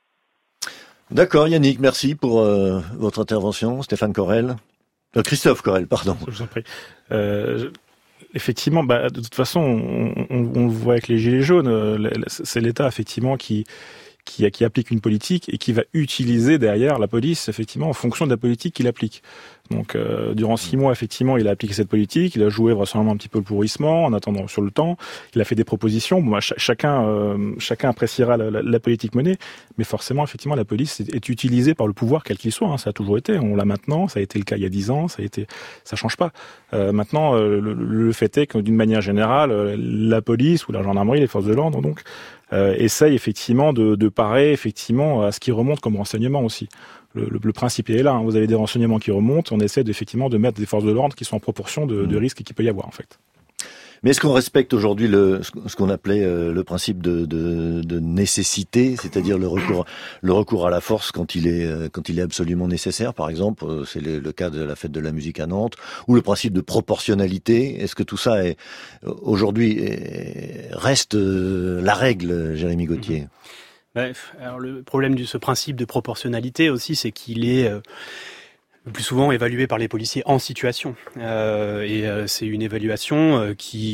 D'accord, Yannick, merci pour euh, votre intervention. Stéphane Corel, euh, Christophe Corel, pardon. Je vous en prie. Euh, je... Effectivement, bah, de toute façon, on, on, on le voit avec les gilets jaunes. C'est l'État effectivement qui Qui, qui applique une politique et qui va utiliser derrière la police, effectivement, en fonction de la politique qu'il applique. Donc, euh, durant six mois, effectivement, il a appliqué cette politique, il a joué vraisemblablement un petit peu le pourrissement, en attendant sur le temps, il a fait des propositions. Bon, ch- chacun, euh, chacun appréciera la, la, la politique menée, mais forcément, effectivement, la police est, est utilisée par le pouvoir, quel qu'il soit. Hein, ça a toujours été. On l'a maintenant, ça a été le cas il y a dix ans, ça a été, ça change pas. Euh, maintenant, euh, le, le fait est que, d'une manière générale, la police ou la gendarmerie, les forces de l'ordre, donc, Euh, essaye effectivement de, de parer effectivement à ce qui remonte comme renseignement aussi. Le, le, le principe est là, hein. Vous avez des renseignements qui remontent, on essaie effectivement de mettre des forces de l'ordre qui sont en proportion de, de risques qu'il peut y avoir en fait. Mais est-ce qu'on respecte aujourd'hui le, ce qu'on appelait euh, le principe de, de, de nécessité, c'est-à-dire le recours, le recours à la force quand il est, euh, quand il est absolument nécessaire, par exemple, euh, c'est le, le cas de la fête de la musique à Nantes, ou le principe de proportionnalité. Est-ce que tout ça est aujourd'hui est, reste euh, la règle, Jérémy Gauthier? Bref, alors le problème de ce principe de proportionnalité aussi, c'est qu'il est euh, le plus souvent évalué par les policiers en situation, euh, et euh, c'est une évaluation euh,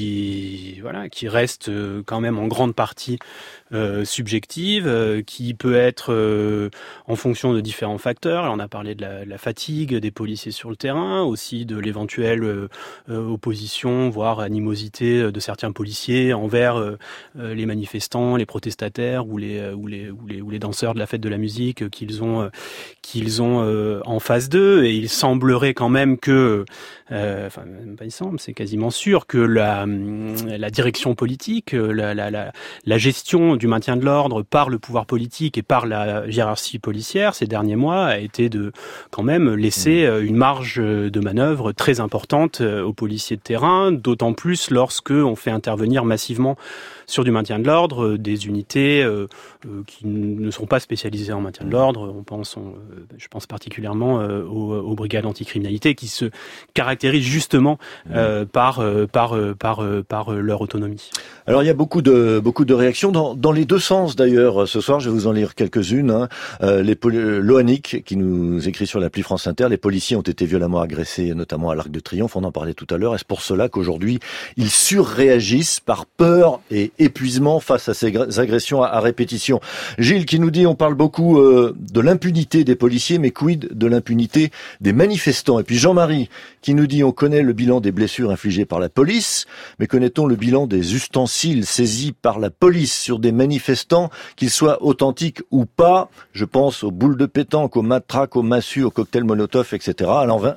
qui, voilà, qui reste euh, quand même en grande partie euh, subjective, euh, qui peut être euh, en fonction de différents facteurs. Là, on a parlé de la, de la fatigue des policiers sur le terrain, aussi de l'éventuelle euh, opposition, voire animosité de certains policiers envers euh, les manifestants, les protestataires ou les ou les ou les ou les danseurs de la fête de la musique qu'ils ont euh, qu'ils ont euh, en face d'eux. Et il semblerait quand même que, euh, enfin, même pas il semble, c'est quasiment sûr que la, la direction politique, la, la, la, la gestion du maintien de l'ordre par le pouvoir politique et par la hiérarchie policière ces derniers mois a été de quand même laisser une marge de manœuvre très importante aux policiers de terrain, d'autant plus lorsque on fait intervenir massivement sur du maintien de l'ordre des unités euh, euh, qui ne sont pas spécialisées en maintien de l'ordre. On pense, on, euh, je pense particulièrement euh, aux, aux brigades anticriminalité qui se caractérisent justement euh, par euh, par euh, par euh, par leur autonomie. Alors il y a beaucoup de beaucoup de réactions dans dans les deux sens d'ailleurs. Ce soir, je vais vous en lire quelques-unes. Hein. Euh, les poli- Loanic qui nous écrit sur l'appli France Inter, les policiers ont été violemment agressés, notamment à l'Arc de Triomphe. On en parlait tout à l'heure. Est-ce pour cela qu'aujourd'hui ils surréagissent par peur et épuisement face à ces agressions à, à répétition? Gilles qui nous dit, on parle beaucoup euh, de l'impunité des policiers, mais quid de l'impunité des manifestants. Et puis Jean-Marie qui nous dit on connaît le bilan des blessures infligées par la police, mais connaît-on le bilan des ustensiles saisis par la police sur des manifestants, qu'ils soient authentiques ou pas? Je pense aux boules de pétanque, aux matraques, aux massues, aux cocktails Molotov, et cetera.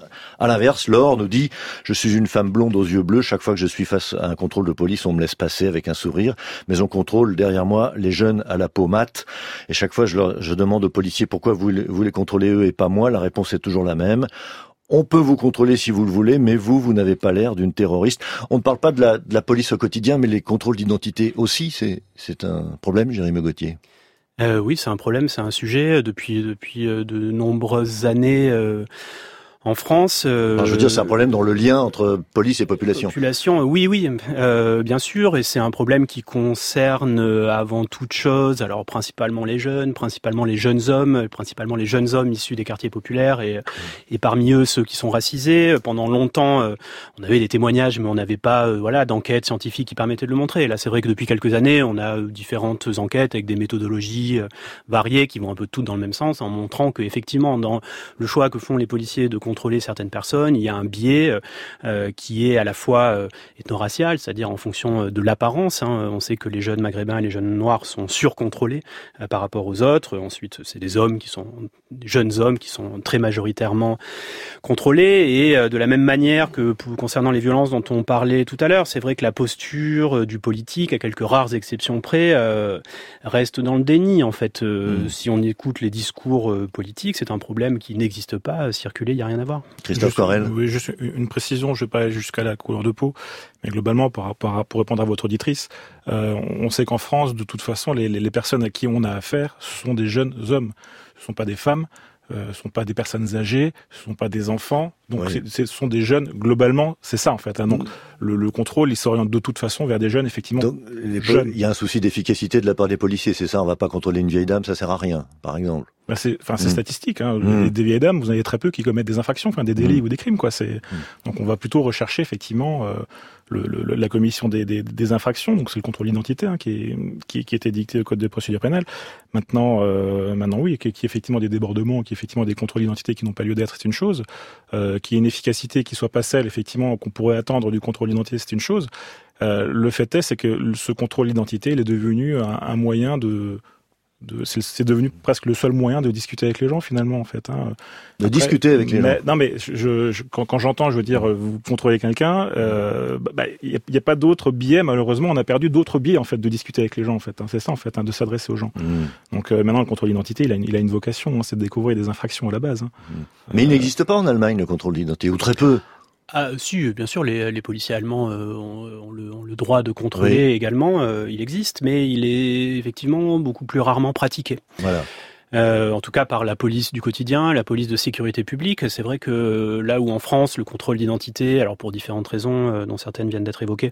À l'inverse, Laure nous dit je suis une femme blonde aux yeux bleus, chaque fois que je suis face à un contrôle de police, on me laisse passer avec un sourire, mais on contrôle derrière moi les jeunes à la peau mate, et chaque fois je, leur, je demande aux policiers pourquoi vous, vous les contrôlez eux et pas moi. La réponse est toujours la même. On peut vous contrôler si vous le voulez, mais vous, vous n'avez pas l'air d'une terroriste. On ne parle pas de la, de la police au quotidien, mais les contrôles d'identité aussi, c'est, c'est un problème, Jérémy Gauthier. Euh, oui, c'est un problème, c'est un sujet depuis depuis de nombreuses années. Euh... En France, euh, Alors, je veux dire, c'est un problème dans le lien entre police et population. Population, oui, oui, euh, bien sûr, et c'est un problème qui concerne avant toute chose, alors principalement les jeunes, principalement les jeunes hommes, principalement les jeunes hommes issus des quartiers populaires, et, et parmi eux ceux qui sont racisés. Pendant longtemps, euh, on avait des témoignages, mais on n'avait pas, euh, voilà, d'enquêtes scientifiques qui permettaient de le montrer. Et là, c'est vrai que depuis quelques années, on a différentes enquêtes avec des méthodologies euh, variées qui vont un peu toutes dans le même sens, en montrant que effectivement, dans le choix que font les policiers de contrôler certaines personnes, il y a un biais euh, qui est à la fois euh, ethno-racial, c'est-à-dire en fonction de l'apparence. Hein. On sait que les jeunes maghrébins et les jeunes noirs sont surcontrôlés euh, par rapport aux autres. Ensuite, c'est des hommes qui sont, des jeunes hommes qui sont très majoritairement contrôlés. Et euh, de la même manière que pour, concernant les violences dont on parlait tout à l'heure, c'est vrai que la posture euh, du politique, à quelques rares exceptions près, euh, reste dans le déni. En fait, euh, mmh. si on écoute les discours euh, politiques, c'est un problème qui n'existe pas. Circuler, il n'y a rien à voir. Christophe Correl. Oui, juste une précision, je ne vais pas aller jusqu'à la couleur de peau, mais globalement, pour, pour, pour répondre à votre auditrice, euh, on sait qu'en France, de toute façon, les, les, les personnes à qui on a affaire sont des jeunes hommes, ce ne sont pas des femmes. Euh, ce sont pas des personnes âgées, ce sont pas des enfants, donc oui. ce sont des jeunes. Globalement, c'est ça en fait. Hein. Donc mmh. le, le contrôle, il s'oriente de toute façon vers des jeunes, effectivement. Donc, les jeunes. Il y a un souci d'efficacité de la part des policiers, c'est ça. On va pas contrôler une vieille dame, ça sert à rien, par exemple. Bah c'est, enfin, c'est mmh. statistique. Hein. Mmh. Des vieilles dames, vous en avez très peu qui commettent des infractions, enfin des délits mmh. ou des crimes, quoi. C'est mmh. donc on va plutôt rechercher effectivement euh, le, le, la commission des, des, des infractions. Donc c'est le contrôle d'identité hein, qui, est, qui, qui était dicté au code de procédure pénale. Maintenant, euh, maintenant oui, qui, qui effectivement des débordements, qui effectivement des contrôles d'identité qui n'ont pas lieu d'être, c'est une chose. Euh, qui ait une efficacité qui soit pas celle effectivement qu'on pourrait attendre du contrôle d'identité, c'est une chose. Euh, le fait est, c'est que ce contrôle d'identité, il est devenu un, un moyen de De, c'est, c'est devenu presque le seul moyen de discuter avec les gens finalement en fait. Hein. De Après, discuter avec les mais, gens. Non mais je, je, quand, quand j'entends, je veux dire, vous contrôlez quelqu'un, il euh, bah, y, a, y a pas d'autres biais malheureusement. On a perdu d'autres biais en fait de discuter avec les gens en fait. Hein. C'est ça en fait, hein, de s'adresser aux gens. Mmh. Donc euh, maintenant le contrôle d'identité, il a une, il a une vocation, hein, c'est de découvrir des infractions à la base. Hein. Mmh. Mais euh, il n'existe pas en Allemagne le contrôle d'identité ou très peu. Ah si, bien sûr, les, les policiers allemands euh, ont, ont, le, ont le droit de contrôler oui. également, euh, il existe, mais il est effectivement beaucoup plus rarement pratiqué. Voilà. Euh, en tout cas par la police du quotidien, la police de sécurité publique. C'est vrai que là où en France, le contrôle d'identité, alors pour différentes raisons, euh, dont certaines viennent d'être évoquées,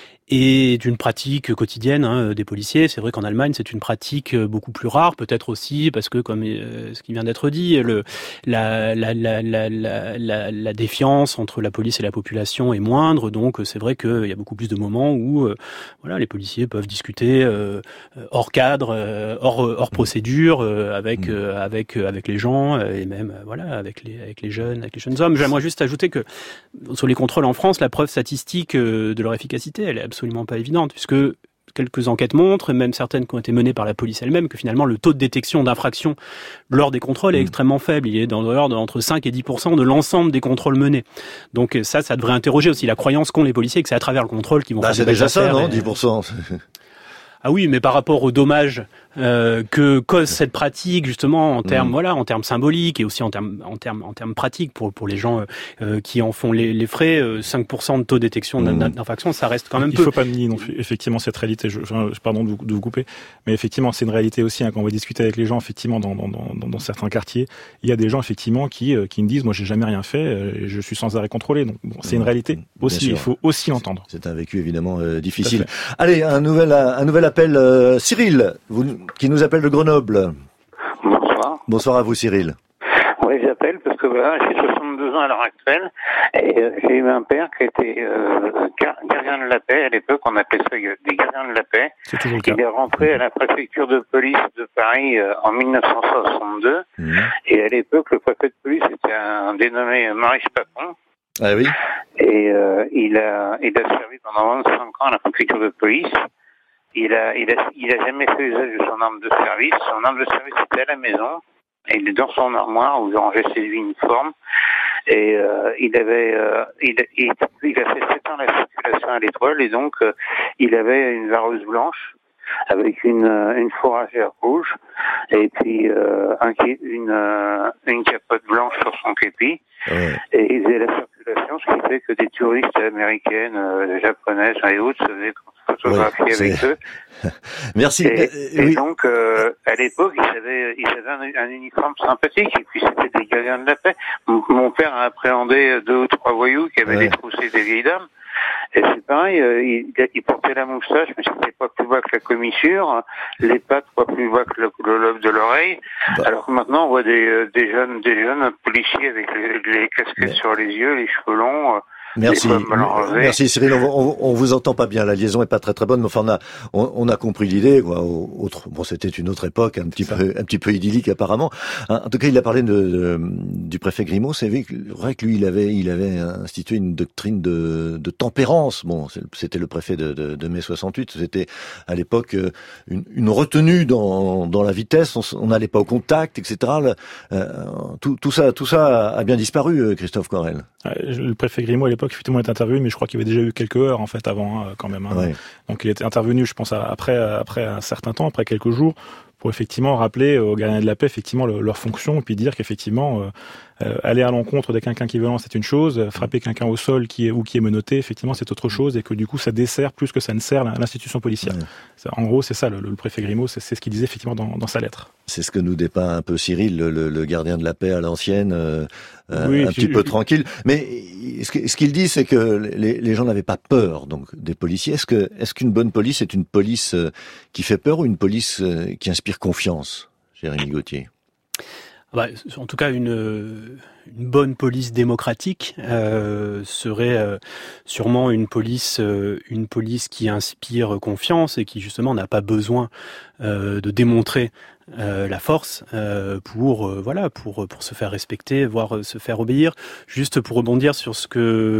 et d'une pratique quotidienne hein, des policiers. C'est vrai qu'en Allemagne, c'est une pratique beaucoup plus rare, peut-être aussi parce que, comme euh, ce qui vient d'être dit, le, la, la, la, la, la, la, la défiance entre la police et la population est moindre. Donc, c'est vrai qu'il y a beaucoup plus de moments où euh, voilà, les policiers peuvent discuter euh, hors cadre, euh, hors, hors procédure, euh, avec, euh, avec, euh, avec les gens euh, et même euh, voilà, avec, les, avec les jeunes, avec les jeunes hommes. J'aimerais juste ajouter que sur les contrôles en France, la preuve statistique euh, de leur efficacité, elle est absolument pas évidente, puisque quelques enquêtes montrent, même certaines qui ont été menées par la police elle-même, que finalement le taux de détection d'infractions lors des contrôles est extrêmement faible. Il est dans l'ordre entre cinq et dix pour cent de l'ensemble des contrôles menés. Donc ça, ça devrait interroger aussi la croyance qu'ont les policiers, que c'est à travers le contrôle qu'ils vont bah, faire des des C'est déjà ça, non, et... dix pour cent Ah oui, mais par rapport aux dommages euh, que cause cette pratique, justement, en termes, mmh. voilà, en termes symboliques et aussi en termes, en termes, en termes pratiques pour pour les gens euh, qui en font les, les frais, euh, cinq pour cent de taux de détection mmh. d'infraction, ça reste quand même Il peu. Il faut pas nier non plus, effectivement, cette réalité. Je, je, pardon de vous, de vous couper, mais effectivement, c'est une réalité aussi hein, quand on va discuter avec les gens. Effectivement, dans, dans, dans, dans certains quartiers, il y a des gens effectivement qui euh, qui me disent, moi, j'ai jamais rien fait, euh, je suis sans arrêt contrôlé. Donc, bon, c'est mmh. une réalité aussi. Il faut aussi l'entendre. C'est un vécu évidemment euh, difficile. Allez, un nouvel un nouvel appel, euh, Cyril, vous, qui nous appelle de Grenoble. Bonsoir. Bonsoir à vous, Cyril. Oui, j'appelle parce que voilà, j'ai soixante-deux besoin à l'heure actuelle. Et euh, j'ai eu un père qui était euh, gardien de la paix. À l'époque, on appelait ça des gardiens de la paix. C'est toujours le cas. Il est rentré à la préfecture de police de Paris euh, en mille neuf cent soixante-deux. Mmh. Et à l'époque, le préfet de police était un dénommé Maurice Papon. Ah oui. Et euh, il a il a servi pendant vingt-cinq ans à la préfecture de police. Il a il a il a jamais fait usage de son arme de service. Son arme de service était à la maison. Et il est dans son armoire où il rangeait ses uniformes. Et euh, il avait euh, il, il, il a fait sept ans la circulation à l'Étoile et donc euh, il avait une vareuse blanche avec une une fourragère rouge et puis euh, un, une euh, une capote blanche sur son képi. Ouais. Et il faisait la circulation, ce qui fait que des touristes américaines, euh, japonaises et autres se faisaient photographier ouais, avec eux. Merci. Et, euh, et oui. donc, euh, à l'époque, ils avaient, ils avaient un, un uniforme sympathique, et puis c'était des gardiens de la paix. Mon, mon père a appréhendé deux ou trois voyous qui avaient ouais. détroussé des vieilles dames. Et c'est pareil, euh, il, il portait la moustache, mais c'était pas plus bas que la commissure, les pattes pas plus bas que le, le lobe de l'oreille. Bah. Alors que maintenant, on voit des, euh, des jeunes, des jeunes policiers avec les, les casquettes mais... sur les yeux, les cheveux longs. Euh, Merci, merci Cyril. On, on, on vous entend pas bien. La liaison est pas très très bonne, mais enfin on a on, on a compris l'idée. Quoi. Autre, bon, c'était une autre époque, un petit peu un petit peu idyllique apparemment. En tout cas, il a parlé de, de du préfet Grimaud. C'est vrai que lui, il avait il avait institué une doctrine de, de tempérance. Bon, c'était le préfet de, de, de mai soixante-huit. C'était à l'époque une, une retenue dans dans la vitesse. On n'allait pas au contact, et cetera. Le, euh, tout, tout ça tout ça a bien disparu, Christophe Corel. Le préfet Grimaud à l'époque effectivement est intervenu, mais je crois qu'il y avait déjà eu quelques heures en fait avant hein, quand même. Hein. Ouais. Donc il était intervenu, je pense après après un certain temps, après quelques jours, pour effectivement rappeler aux gardiens de la paix effectivement le, leur fonction et puis dire qu'effectivement euh, euh, aller à l'encontre de quelqu'un qui est violent c'est une chose, frapper quelqu'un au sol qui est ou qui est menotté effectivement c'est autre chose et que du coup ça dessert plus que ça ne sert l'institution policière. Ouais. En gros c'est ça le, le préfet Grimaud, c'est, c'est ce qu'il disait effectivement dans, dans sa lettre. C'est ce que nous dépeint un peu Cyril, le, le, le gardien de la paix à l'ancienne, euh, oui, un petit peu tranquille. Mais ce qu'il dit, c'est que les, les gens n'avaient pas peur donc des policiers. Est-ce que est-ce qu'une bonne police est une police qui fait peur ou une police qui inspire confiance, Jérémy Gauthier? Bah, en tout cas, une, une bonne police démocratique euh, serait euh, sûrement une police, euh, une police qui inspire confiance et qui justement n'a pas besoin euh, de démontrer euh, la force euh, pour euh, voilà pour pour se faire respecter, voire euh, se faire obéir. Juste pour rebondir sur ce que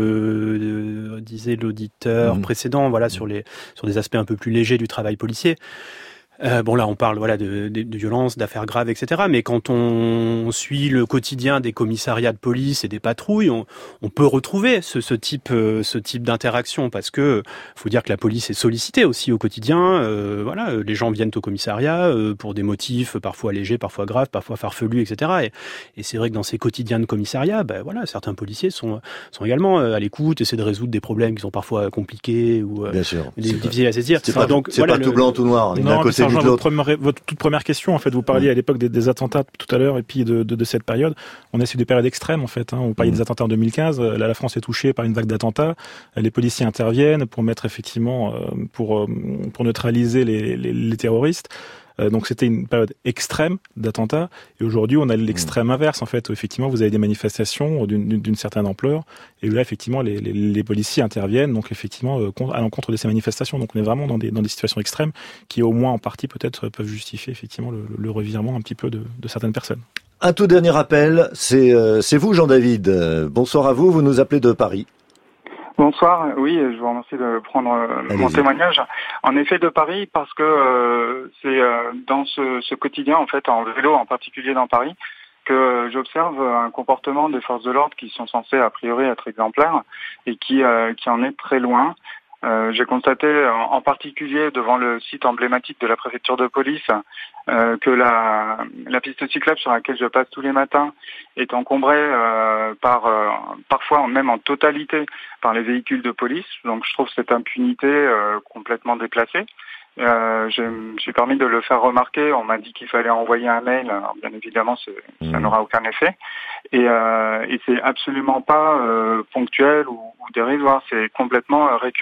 euh, disait l'auditeur mmh. précédent, voilà sur les sur des aspects un peu plus légers du travail policier. Euh, bon là on parle voilà de, de, de violences, d'affaires graves, et cetera. Mais quand on suit le quotidien des commissariats de police et des patrouilles, on, on peut retrouver ce, ce type euh, ce type d'interaction parce que faut dire que la police est sollicitée aussi au quotidien. Euh, voilà, les gens viennent au commissariat euh, pour des motifs parfois légers, parfois graves, parfois farfelus, et cetera. Et, et c'est vrai que dans ces quotidiens de commissariat, ben voilà, certains policiers sont sont également à l'écoute, essaient de résoudre des problèmes qui sont parfois compliqués ou Bien sûr, difficiles à saisir. C'est pas, donc, c'est voilà, pas le... tout blanc tout noir. Non, côté votre, première, votre toute première question, en fait, vous parliez mmh. à l'époque des, des attentats tout à l'heure et puis de, de, de cette période. On est sur des périodes extrêmes, en fait. Hein. Vous parliez mmh. des attentats en deux mille quinze. Là, la France est touchée par une vague d'attentats. Les policiers interviennent pour mettre effectivement, pour, pour neutraliser les, les, les terroristes. Donc c'était une période extrême d'attentats et aujourd'hui on a l'extrême inverse en fait où effectivement vous avez des manifestations d'une, d'une certaine ampleur et là effectivement les, les, les policiers interviennent donc effectivement à l'encontre de ces manifestations donc on est vraiment dans des, dans des situations extrêmes qui au moins en partie peut-être peuvent justifier effectivement le, le revirement un petit peu de, de certaines personnes. Un tout dernier appel, c'est, euh, c'est vous Jean-David, euh, bonsoir à vous, vous nous appelez de Paris. Bonsoir, oui, je vous remercie de prendre euh, mon témoignage. En effet, de Paris, parce que euh, c'est euh, dans ce, ce quotidien, en fait, en vélo, en particulier dans Paris, que j'observe un comportement des forces de l'ordre qui sont censées, a priori, être exemplaires et qui, euh, qui en est très loin. Euh, j'ai constaté en, en particulier devant le site emblématique de la préfecture de police euh, que la, la piste cyclable sur laquelle je passe tous les matins est encombrée euh, par euh, parfois même en totalité par les véhicules de police. Donc je trouve cette impunité euh, complètement déplacée. Euh, je me suis permis de le faire remarquer. On m'a dit qu'il fallait envoyer un mail. Alors, bien évidemment, c'est, ça n'aura aucun effet. Et, euh, et c'est absolument pas euh, ponctuel ou, ou dérisoire. C'est complètement euh, récurrent.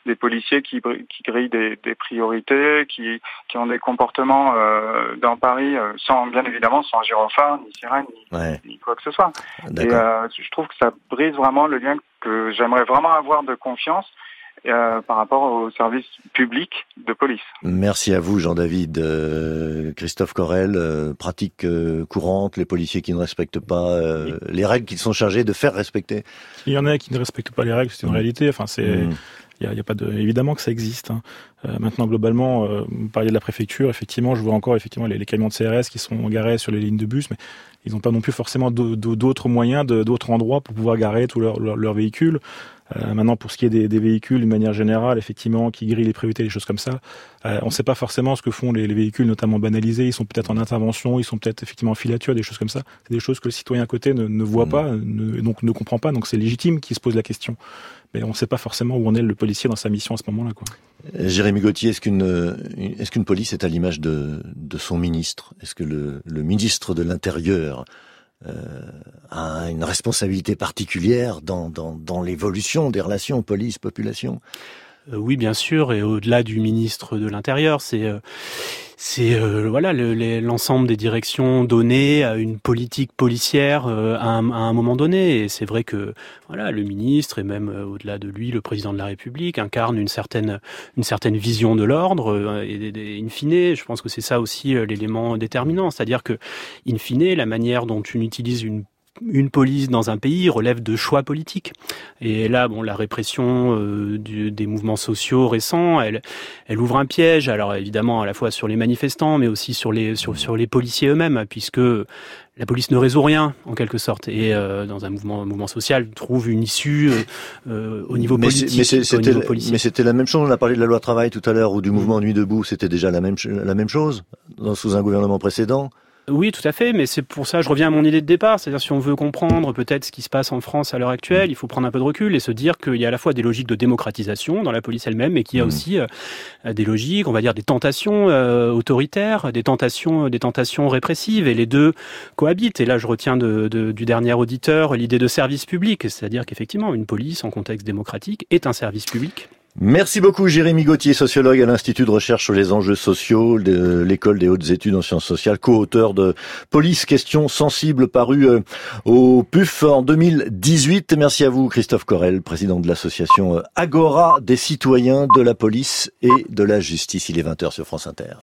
des policiers qui, qui grillent des, des priorités, qui, qui ont des comportements euh, dans Paris euh, sans, bien évidemment, sans gyrophare, ni sirène, ni, ouais. ni quoi que ce soit. D'accord. Et euh, je trouve que ça brise vraiment le lien que j'aimerais vraiment avoir de confiance Euh, par rapport au service public de police. Merci à vous, Jean-David. Euh, Christophe Corel, euh, pratique euh, courante, les policiers qui ne respectent pas euh, oui. les règles qu'ils sont chargés de faire respecter. Il y en a qui ne respectent pas les règles, c'est une mmh. réalité. Enfin, c'est, il mmh. y a, y a pas de, évidemment que ça existe. Hein. Euh, maintenant, globalement, euh, vous parliez de la préfecture. Effectivement, je vois encore effectivement les, les camions de C R S qui sont garés sur les lignes de bus, mais ils n'ont pas non plus forcément d'autres moyens, de, d'autres endroits pour pouvoir garer tous leurs leur, leur véhicules. Euh, maintenant, pour ce qui est des, des véhicules, d'une manière générale, effectivement, qui grillent les priorités, des choses comme ça, euh, on ne sait pas forcément ce que font les, les véhicules, notamment banalisés. Ils sont peut-être en intervention, ils sont peut-être effectivement en filature, des choses comme ça. C'est des choses que le citoyen à côté ne, ne voit mmh. pas, ne, donc ne comprend pas. Donc c'est légitime qu'il se pose la question. Mais on ne sait pas forcément où en est le policier dans sa mission à ce moment-là, quoi. Jérémy Gauthier, est-ce qu'une est-ce qu'une police est à l'image de, de son ministre ? Est-ce que le, le ministre de l'Intérieur Euh, a une responsabilité particulière dans, dans, dans l'évolution des relations police-population ? euh, Oui, bien sûr, et au-delà du ministre de l'Intérieur, c'est... Euh... C'est euh, voilà le, les, l'ensemble des directions données à une politique policière euh, à, un, à un moment donné. Et c'est vrai que voilà le ministre et même euh, au-delà de lui le président de la République incarne une certaine une certaine vision de l'ordre. Euh, et, et in fine, je pense que c'est ça aussi euh, l'élément déterminant, c'est-à-dire que in fine la manière dont on utilise une une police dans un pays relève de choix politiques. Et là, bon, la répression euh, du, des mouvements sociaux récents, elle, elle ouvre un piège. Alors évidemment, à la fois sur les manifestants, mais aussi sur les sur sur les policiers eux-mêmes, puisque la police ne résout rien en quelque sorte. Et euh, dans un mouvement mouvement social, trouve une issue euh, au niveau mais politique, mais c'est, au niveau policier. Mais c'était la même chose. On a parlé de la loi travail tout à l'heure ou du mouvement mmh. Nuit debout. C'était déjà la même la même chose dans, sous un gouvernement précédent. Oui, tout à fait, mais c'est pour ça, je reviens à mon idée de départ, c'est-à-dire si on veut comprendre peut-être ce qui se passe en France à l'heure actuelle, il faut prendre un peu de recul et se dire qu'il y a à la fois des logiques de démocratisation dans la police elle-même, mais qu'il y a mmh. aussi euh, des logiques, on va dire des tentations euh, autoritaires, des tentations, des tentations répressives, et les deux cohabitent. Et là, je retiens de, de, du dernier auditeur l'idée de service public, c'est-à-dire qu'effectivement, une police en contexte démocratique est un service public. Merci beaucoup Jérémy Gauthier, sociologue à l'Institut de recherche sur les enjeux sociaux de l'École des hautes études en sciences sociales, co-auteur de Police, questions sensibles, paru au P U F en deux mille dix-huit. Merci à vous Christophe Corel, président de l'association Agora des citoyens de la police et de la justice. Il est vingt heures sur France Inter.